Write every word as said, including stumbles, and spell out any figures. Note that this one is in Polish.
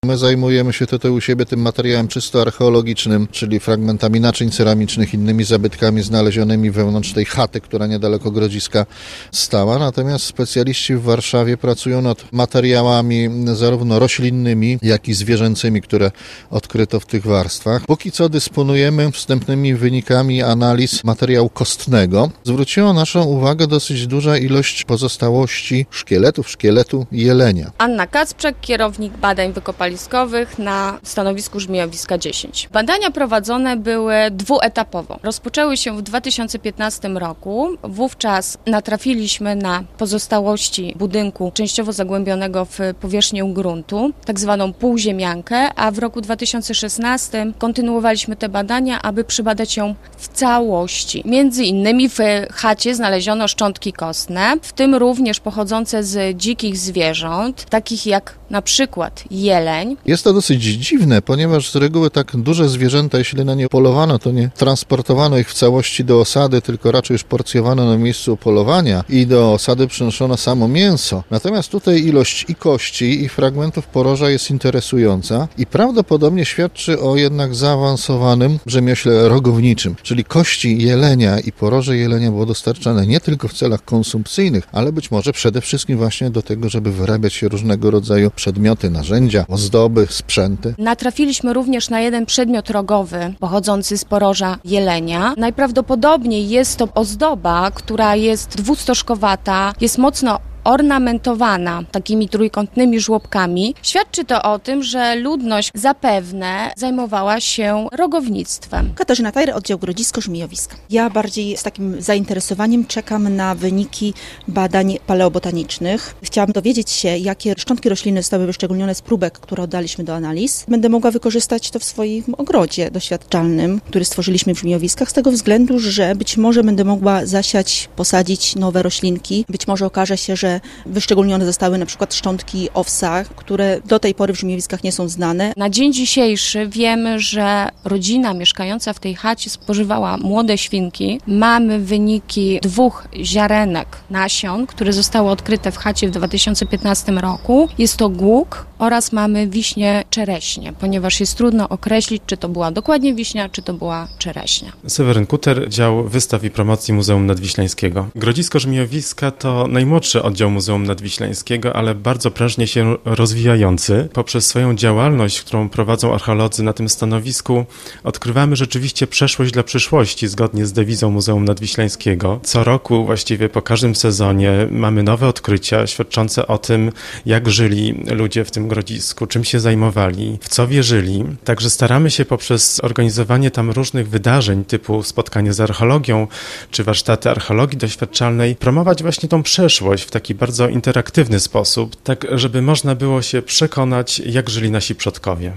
My zajmujemy się tutaj u siebie tym materiałem czysto archeologicznym, czyli fragmentami naczyń ceramicznych, innymi zabytkami znalezionymi wewnątrz tej chaty, która niedaleko Grodziska stała. Natomiast specjaliści w Warszawie pracują nad materiałami zarówno roślinnymi, jak i zwierzęcymi, które odkryto w tych warstwach. Póki co dysponujemy wstępnymi wynikami analiz materiału kostnego. Zwróciła naszą uwagę dosyć duża ilość pozostałości szkieletów, szkieletu jelenia. Anna Kacprzak, kierownik badań wykopaliskowych na stanowisku Żmijowiska dziesięć. Badania prowadzone były dwuetapowo. Rozpoczęły się w dwa tysiące piętnastym roku. Wówczas natrafiliśmy na pozostałości budynku częściowo zagłębionego w powierzchnię gruntu, tak zwaną półziemiankę, a w roku dwa tysiące szesnastym kontynuowaliśmy te badania, aby przybadać ją w całości. Między innymi w chacie znaleziono szczątki kostne, w tym również pochodzące z dzikich zwierząt, takich jak na przykład jeleń. Jest to dosyć dziwne, ponieważ z reguły tak duże zwierzęta, jeśli na nie polowano, to nie transportowano ich w całości do osady, tylko raczej już porcjowano na miejscu polowania i do osady przynoszono samo mięso. Natomiast tutaj ilość i kości, i fragmentów poroża jest interesująca i prawdopodobnie świadczy o jednak zaawansowanym rzemiośle rogowniczym, czyli kości jelenia i poroże jelenia było dostarczane nie tylko w celach konsumpcyjnych, ale być może przede wszystkim właśnie do tego, żeby wyrabiać różnego rodzaju przedmioty, narzędzia, ozdoby, sprzęty. Natrafiliśmy również na jeden przedmiot rogowy pochodzący z poroża jelenia. Najprawdopodobniej jest to ozdoba, która jest dwustożkowata, jest mocno ornamentowana takimi trójkątnymi żłobkami. Świadczy to o tym, że ludność zapewne zajmowała się rogownictwem. Katarzyna Tajra, oddział Grodzisko Żmijowiska. Ja bardziej z takim zainteresowaniem czekam na wyniki badań paleobotanicznych. Chciałam dowiedzieć się, jakie szczątki roślinne zostały wyszczególnione z próbek, które oddaliśmy do analiz. Będę mogła wykorzystać to w swoim ogrodzie doświadczalnym, który stworzyliśmy w Żmijowiskach, z tego względu, że być może będę mogła zasiać, posadzić nowe roślinki. Być może okaże się, że wyszczególnione zostały na przykład szczątki owsa, które do tej pory w Żmijowiskach nie są znane. Na dzień dzisiejszy wiemy, że rodzina mieszkająca w tej chacie spożywała młode świnki. Mamy wyniki dwóch ziarenek nasion, które zostały odkryte w chacie w dwa tysiące piętnastym roku. Jest to głuk oraz mamy wiśnie czereśnie, ponieważ jest trudno określić, czy to była dokładnie wiśnia, czy to była czereśnia. Seweryn Kuter, dział wystaw i promocji Muzeum Nadwiślańskiego. Grodzisko Żmijowiska to najmłodszy oddział Muzeum Nadwiślańskiego, ale bardzo prężnie się rozwijający. Poprzez swoją działalność, którą prowadzą archeolodzy na tym stanowisku, odkrywamy rzeczywiście przeszłość dla przyszłości, zgodnie z dewizą Muzeum Nadwiślańskiego. Co roku, właściwie po każdym sezonie, mamy nowe odkrycia świadczące o tym, jak żyli ludzie w tym Grodzisku, czym się zajmowali, w co wierzyli. Także staramy się poprzez organizowanie tam różnych wydarzeń, typu spotkanie z archeologią, czy warsztaty archeologii doświadczalnej, promować właśnie tą przeszłość w taki bardzo interaktywny sposób, tak żeby można było się przekonać, jak żyli nasi przodkowie.